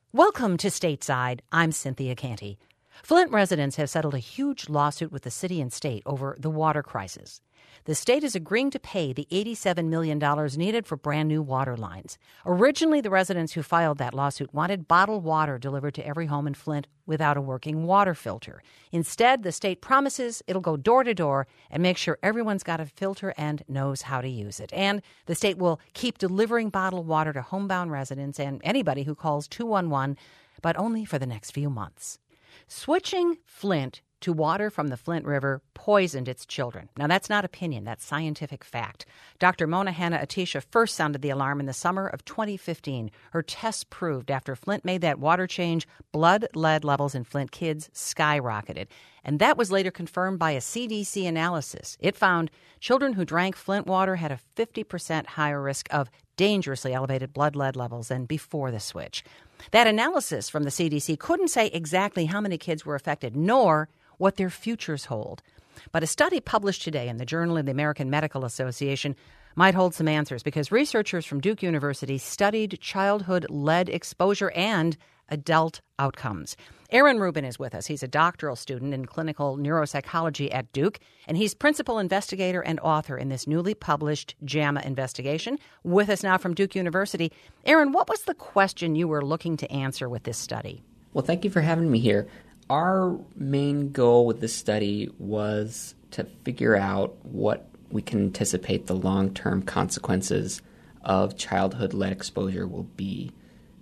Welcome to Stateside. I'm Cynthia Canty. Flint residents have settled a huge lawsuit with the city and state over the water crisis. The state is agreeing to pay the $87 million needed for brand new water lines. Originally, the residents who filed that lawsuit wanted bottled water delivered to every home in Flint without a working water filter. Instead, the state promises it'll go door to door and make sure everyone's got a filter and knows how to use it. And the state will keep delivering bottled water to homebound residents and anybody who calls 211, but only for the next few months. Switching Flint to water from the Flint River poisoned its children. Now, that's not opinion. That's scientific fact. Dr. Mona Hanna-Attisha first sounded the alarm in the summer of 2015. Her tests proved after Flint made that water change, blood lead levels in Flint kids skyrocketed. And that was later confirmed by a CDC analysis. It found children who drank Flint water had a 50% higher risk of dangerously elevated blood lead levels than before the switch. That analysis from the CDC couldn't say exactly how many kids were affected, nor what their futures hold. But a study published today in the Journal of the American Medical Association might hold some answers because researchers from Duke University studied childhood lead exposure and adult outcomes. Aaron Rubin is with us. He's a doctoral student in clinical neuropsychology at Duke, and he's principal investigator and author in this newly published JAMA investigation. With us now from Duke University. Aaron, what was the question you were looking to answer with this study? Well, thank you for having me here. Our main goal with this study was to figure out what we can anticipate the long-term consequences of childhood lead exposure will be.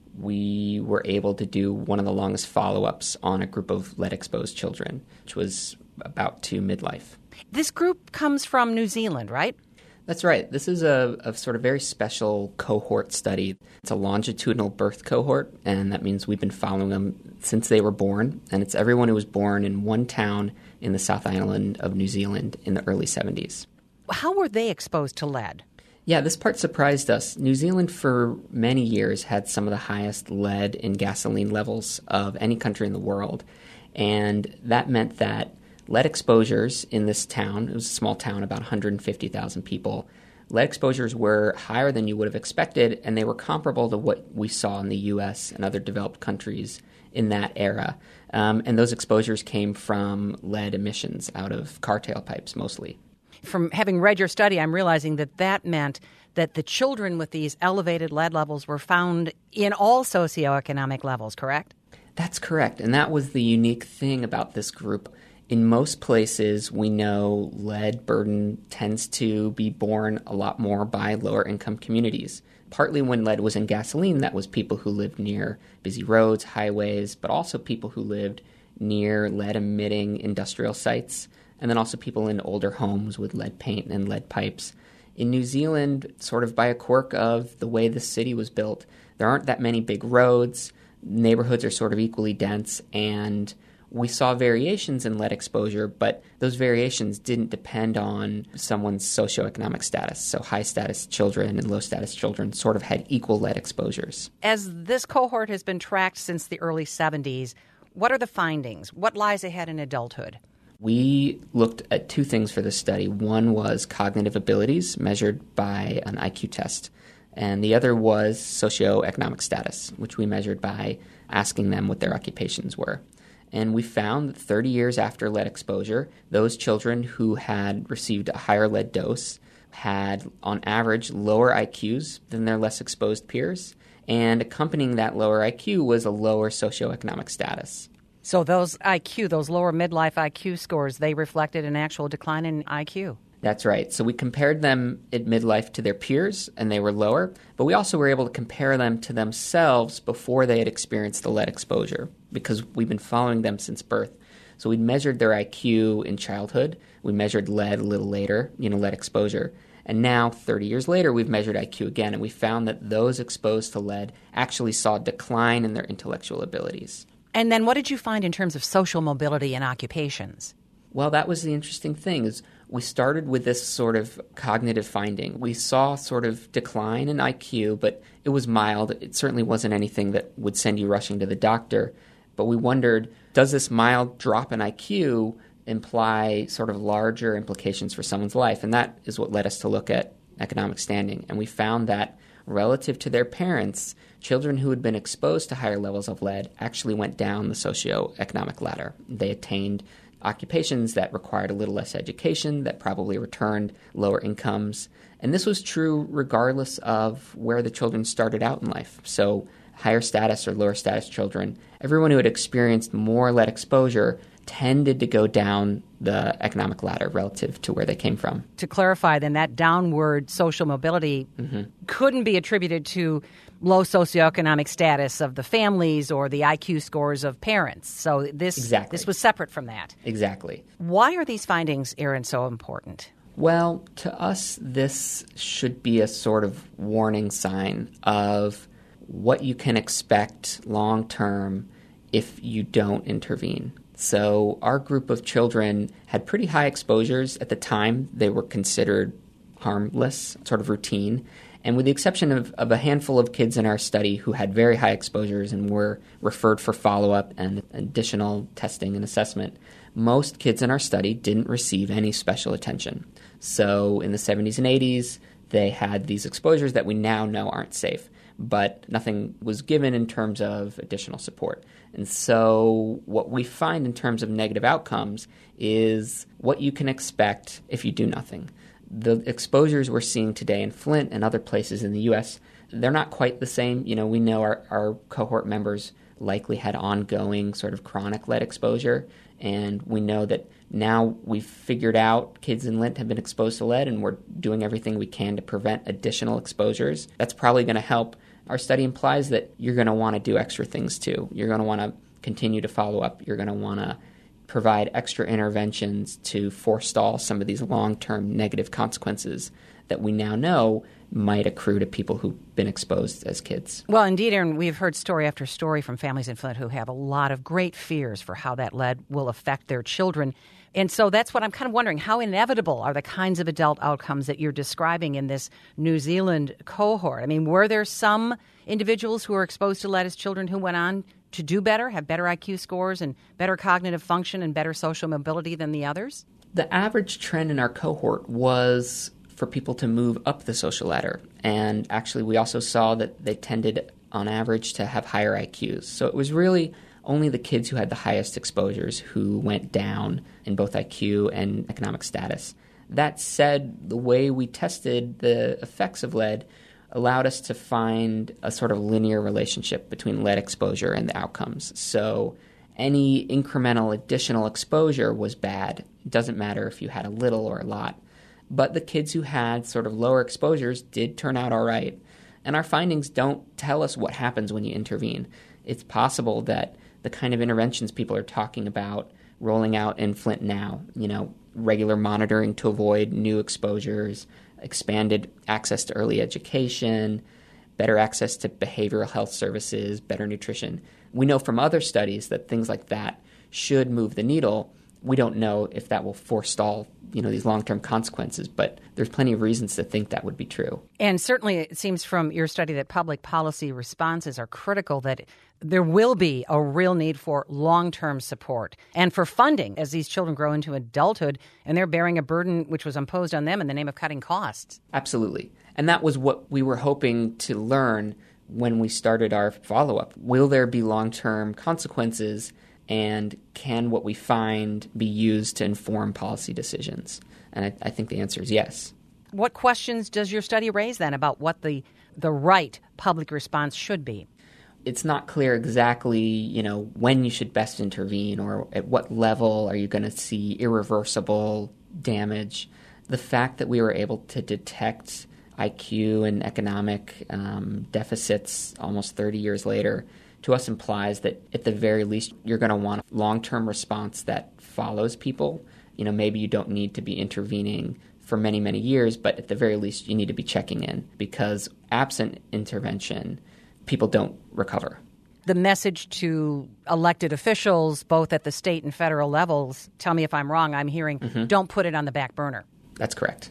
We were able to do one of the longest follow-ups on a group of lead-exposed children, which was about to midlife. This group comes from New Zealand, right? That's right. This is a sort of very special cohort study. It's a longitudinal birth cohort, and that means we've been following them since they were born. And it's everyone who was born in one town in the South Island of New Zealand in the early 70s. How were they exposed to lead? Yeah, this part surprised us. New Zealand for many years had some of the highest lead in gasoline levels of any country in the world. And that meant that lead exposures in this town, it was a small town, about 150,000 people, lead exposures were higher than you would have expected, and they were comparable to what we saw in the U.S. and other developed countries in that era. And those exposures came from lead emissions out of car tailpipes mostly. From having read your study, I'm realizing that meant that the children with these elevated lead levels were found in all socioeconomic levels, correct? That's correct, and that was the unique thing about this group. In most places, we know lead burden tends to be borne a lot more by lower-income communities. Partly when lead was in gasoline, that was people who lived near busy roads, highways, but also people who lived near lead-emitting industrial sites, and then also people in older homes with lead paint and lead pipes. In New Zealand, sort of by a quirk of the way the city was built, there aren't that many big roads, neighborhoods are sort of equally dense, and we saw variations in lead exposure, but those variations didn't depend on someone's socioeconomic status. So high-status children and low-status children sort of had equal lead exposures. As this cohort has been tracked since the early 70s, what are the findings? What lies ahead in adulthood? We looked at two things for this study. One was cognitive abilities measured by an IQ test, and the other was socioeconomic status, which we measured by asking them what their occupations were. And we found that 30 years after lead exposure, those children who had received a higher lead dose had, on average, lower IQs than their less exposed peers, and accompanying that lower IQ was a lower socioeconomic status. So those lower midlife IQ scores, they reflected an actual decline in IQ. That's right. So we compared them at midlife to their peers, and they were lower, but we also were able to compare them to themselves before they had experienced the lead exposure, because we've been following them since birth. So we measured their IQ in childhood. We measured lead a little later, lead exposure. And now, 30 years later, we've measured IQ again, and we found that those exposed to lead actually saw a decline in their intellectual abilities. And then what did you find in terms of social mobility and occupations? Well, that was the interesting thing, is we started with this sort of cognitive finding. We saw sort of decline in IQ, but it was mild. It certainly wasn't anything that would send you rushing to the doctor. But we wondered, does this mild drop in IQ imply sort of larger implications for someone's life? And that is what led us to look at economic standing. And we found that relative to their parents, children who had been exposed to higher levels of lead actually went down the socioeconomic ladder. They attained occupations that required a little less education, that probably returned lower incomes. And this was true regardless of where the children started out in life. So higher status or lower status children, everyone who had experienced more lead exposure tended to go down the economic ladder relative to where they came from. To clarify, then, that downward social mobility couldn't be attributed to low socioeconomic status of the families or the IQ scores of parents. So this was separate from that. Exactly. Why are these findings, Aaron, so important? Well, to us, this should be a sort of warning sign of what you can expect long term if you don't intervene. So our group of children had pretty high exposures at the time. They were considered harmless, sort of routine. And with the exception of a handful of kids in our study who had very high exposures and were referred for follow-up and additional testing and assessment, most kids in our study didn't receive any special attention. So in the 70s and 80s, they had these exposures that we now know aren't safe, but nothing was given in terms of additional support. And so what we find in terms of negative outcomes is what you can expect if you do nothing. The exposures we're seeing today in Flint and other places in the U.S., they're not quite the same. You know, we know our cohort members likely had ongoing sort of chronic lead exposure, and we know that now we've figured out kids in Flint have been exposed to lead, and we're doing everything we can to prevent additional exposures. That's probably going to help. Our study implies that you're going to want to do extra things too. You're going to want to continue to follow up. You're going to want to provide extra interventions to forestall some of these long-term negative consequences that we now know might accrue to people who've been exposed as kids. Well, indeed, Aaron, we've heard story after story from families in Flint who have a lot of great fears for how that lead will affect their children. And so that's what I'm kind of wondering. How inevitable are the kinds of adult outcomes that you're describing in this New Zealand cohort? I mean, were there some individuals who were exposed to lead as children who went on to do better, have better IQ scores and better cognitive function and better social mobility than the others? The average trend in our cohort was for people to move up the social ladder. And actually, we also saw that they tended, on average, to have higher IQs. So it was really only the kids who had the highest exposures who went down in both IQ and economic status. That said, the way we tested the effects of lead allowed us to find a sort of linear relationship between lead exposure and the outcomes. So any incremental additional exposure was bad. It doesn't matter if you had a little or a lot. But the kids who had sort of lower exposures did turn out all right. And our findings don't tell us what happens when you intervene. It's possible that the kind of interventions people are talking about rolling out in Flint now, regular monitoring to avoid new exposures, expanded access to early education, better access to behavioral health services, better nutrition. We know from other studies that things like that should move the needle. We don't know if that will forestall, these long-term consequences, but there's plenty of reasons to think that would be true. And certainly it seems from your study that public policy responses are critical, that there will be a real need for long-term support and for funding as these children grow into adulthood and they're bearing a burden which was imposed on them in the name of cutting costs. Absolutely. And that was what we were hoping to learn when we started our follow-up. Will there be long-term consequences? And can what we find be used to inform policy decisions? And I think the answer is yes. What questions does your study raise then about what the right public response should be? It's not clear exactly, when you should best intervene or at what level are you going to see irreversible damage. The fact that we were able to detect IQ and economic deficits almost 30 years later to us implies that at the very least you're going to want a long-term response that follows people. Maybe you don't need to be intervening for many, many years, but at the very least you need to be checking in, because absent intervention, people don't recover. The message to elected officials, both at the state and federal levels, tell me if I'm wrong, I'm hearing, don't put it on the back burner. That's correct.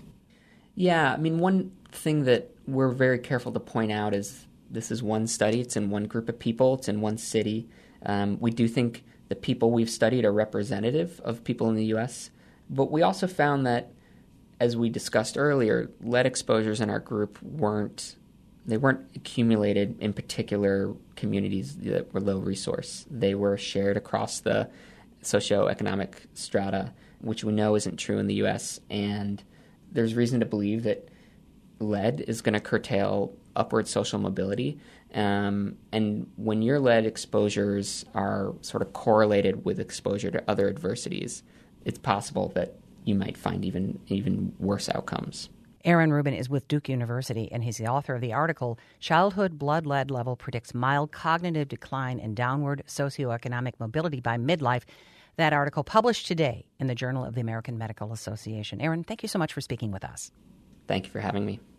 Yeah, one thing that we're very careful to point out is this is one study. It's in one group of people. It's in one city. We do think the people we've studied are representative of people in the U.S., but we also found that, as we discussed earlier, lead exposures in our group weren't they weren't accumulated in particular communities that were low resource. They were shared across the socioeconomic strata, which we know isn't true in the U.S. And there's reason to believe that lead is going to curtail upward social mobility. And when your lead exposures are sort of correlated with exposure to other adversities, it's possible that you might find even worse outcomes. Aaron Rubin is with Duke University, and he's the author of the article, Childhood Blood Lead Level Predicts Mild Cognitive Decline and Downward Socioeconomic Mobility by Midlife. That article published today in the Journal of the American Medical Association. Aaron, thank you so much for speaking with us. Thank you for having me.